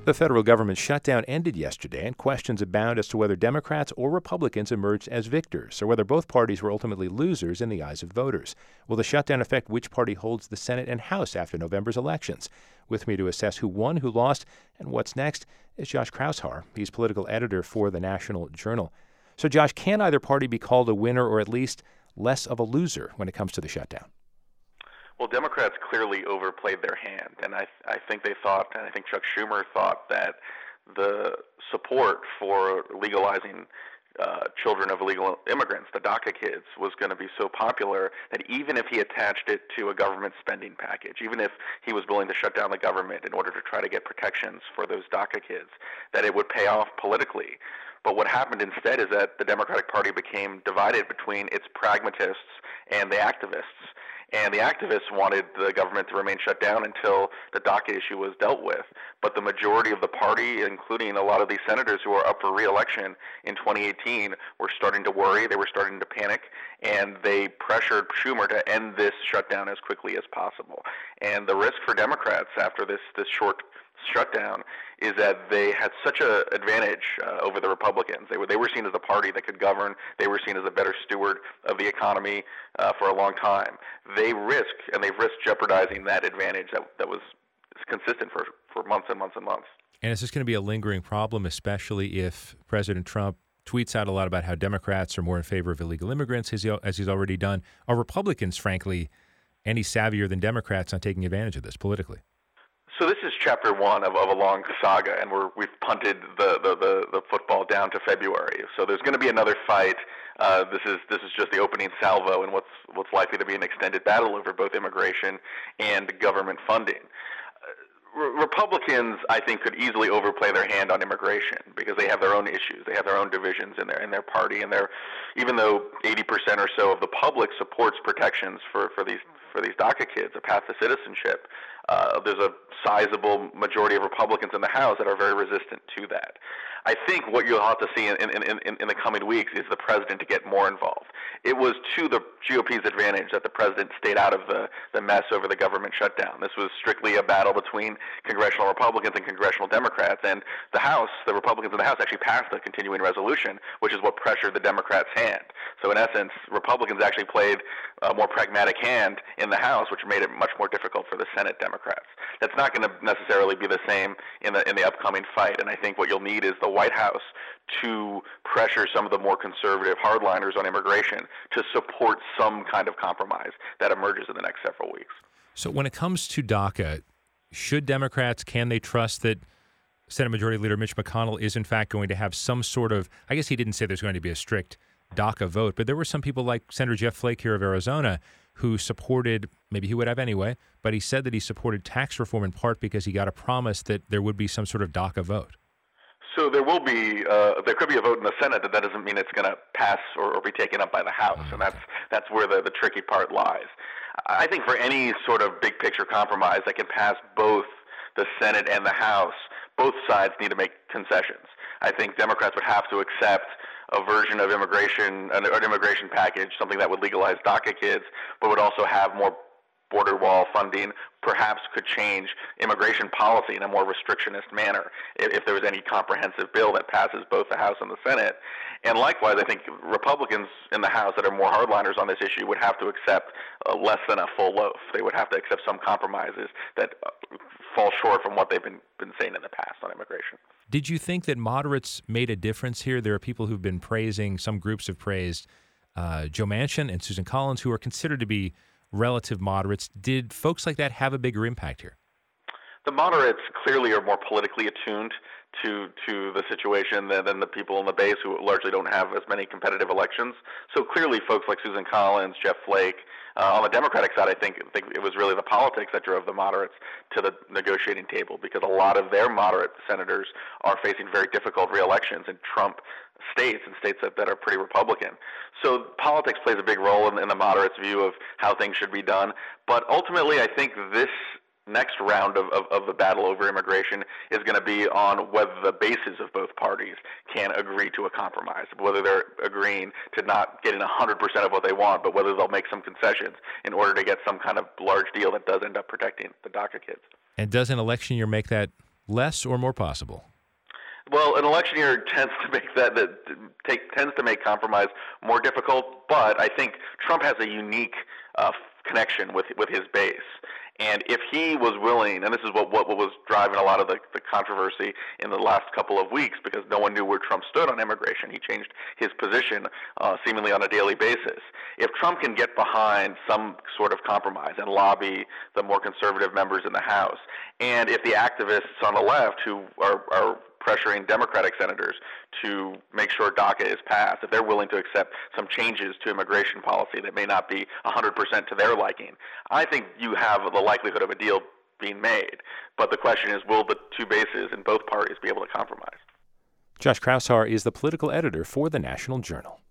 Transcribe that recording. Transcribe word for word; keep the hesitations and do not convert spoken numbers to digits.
The federal government shutdown ended yesterday, and questions abound as to whether Democrats or Republicans emerged as victors, or whether both parties were ultimately losers in the eyes of voters. Will the shutdown affect which party holds the Senate and House after November's elections? With me to assess who won, who lost, and what's next is Josh Kraushar. He's political editor for the National Journal. So, Josh, can either party be called a winner or at least less of a loser when it comes to the shutdown? Well, Democrats clearly overplayed their hand, and I, I think they thought, and I think Chuck Schumer thought, that the support for legalizing uh, children of illegal immigrants, the DACA kids, was going to be so popular that even if he attached it to a government spending package, even if he was willing to shut down the government in order to try to get protections for those DACA kids, that it would pay off politically. But what happened instead is that the Democratic Party became divided between its pragmatists and the activists. And the activists wanted the government to remain shut down until the DACA issue was dealt with. But the majority of the party, including a lot of these senators who are up for re-election in twenty eighteen, were starting to worry. They were starting to panic. And they pressured Schumer to end this shutdown as quickly as possible. And the risk for Democrats after this, this short shutdown is that they had such an advantage uh, over the Republicans. They were they were seen as a party that could govern. They were seen as a better steward of the economy uh, for a long time. They risk, and they've risked jeopardizing that advantage that, that was consistent for, for months and months and months. And is this going to be a lingering problem, especially if President Trump tweets out a lot about how Democrats are more in favor of illegal immigrants, as, he, as he's already done? Are Republicans, frankly, any savvier than Democrats on taking advantage of this politically? So this is chapter one of, of a long saga, and we're, we've punted the, the, the, the football down to February. So there's going to be another fight. Uh, this is this is just the opening salvo in what's what's likely to be an extended battle over both immigration and government funding. Republicans, I think, could easily overplay their hand on immigration because they have their own issues. They have their own divisions in their in their party, and they're even though eighty percent or so of the public supports protections for, for these for these DACA kids, a path to citizenship, uh, there's a sizable majority of Republicans in the House that are very resistant to that. I think what you'll have to see in, in, in, in the coming weeks is the president to get more involved. It was to the G O P's advantage that the president stayed out of the, the mess over the government shutdown. This was strictly a battle between congressional Republicans and congressional Democrats, and the House, the Republicans in the House actually passed a continuing resolution, which is what pressured the Democrats' hand. So in essence, Republicans actually played a more pragmatic hand in the House, which made it much more difficult for the Senate Democrats. That's not going to necessarily be the same in the in the upcoming fight, and I think what you'll need is the White House to pressure some of the more conservative hardliners on immigration to support some kind of compromise that emerges in the next several weeks. So when it comes to DACA, should Democrats, can they trust that Senate Majority Leader Mitch McConnell is in fact going to have some sort of, I guess he didn't say there's going to be a strict DACA vote, but there were some people like Senator Jeff Flake here of Arizona who supported, maybe he would have anyway, but he said that he supported tax reform in part because he got a promise that there would be some sort of DACA vote. So there will be, uh, there could be a vote in the Senate, but that doesn't mean it's going to pass or, or be taken up by the House, oh, and that's that's where the, the tricky part lies. I think for any sort of big picture compromise that can pass both the Senate and the House, both sides need to make concessions. I think Democrats would have to accept a version of immigration, an, an immigration package, something that would legalize DACA kids, but would also have more border wall funding, perhaps could change immigration policy in a more restrictionist manner if, if there was any comprehensive bill that passes both the House and the Senate. And likewise, I think Republicans in the House that are more hardliners on this issue would have to accept uh, less than a full loaf. They would have to accept some compromises that uh, fall short from what they've been, been saying in the past on immigration. Did you think that moderates made a difference here? There are people who've been praising, some groups have praised uh, Joe Manchin and Susan Collins, who are considered to be relative moderates. Did folks like that have a bigger impact here? The moderates clearly are more politically attuned to to the situation than, than the people in the base who largely don't have as many competitive elections. So clearly folks like Susan Collins, Jeff Flake, uh, on the Democratic side, I think, I think it was really the politics that drove the moderates to the negotiating table because a lot of their moderate senators are facing very difficult re-elections in Trump states and states that, that are pretty Republican. So politics plays a big role in, in the moderates' view of how things should be done. But ultimately, I think this next round of, of, of the battle over immigration is going to be on whether the bases of both parties can agree to a compromise, whether they're agreeing to not getting one hundred percent of what they want, but whether they'll make some concessions in order to get some kind of large deal that does end up protecting the DACA kids. And does an election year make that less or more possible? Well, an election year tends to make that, that take, tends to make compromise more difficult, but I think Trump has a unique uh, connection with with his base. And if he was willing, and this is what, what, what was driving a lot of the, the controversy in the last couple of weeks, because no one knew where Trump stood on immigration. He changed his position uh, seemingly on a daily basis. If Trump can get behind some sort of compromise and lobby the more conservative members in the House, and if the activists on the left who are, are pressuring Democratic senators to make sure DACA is passed, if they're willing to accept some changes to immigration policy that may not be one hundred percent to their liking, I think you have the likelihood of a deal being made. But the question is, will the two bases in both parties be able to compromise? Josh Kraushaar is the political editor for the National Journal.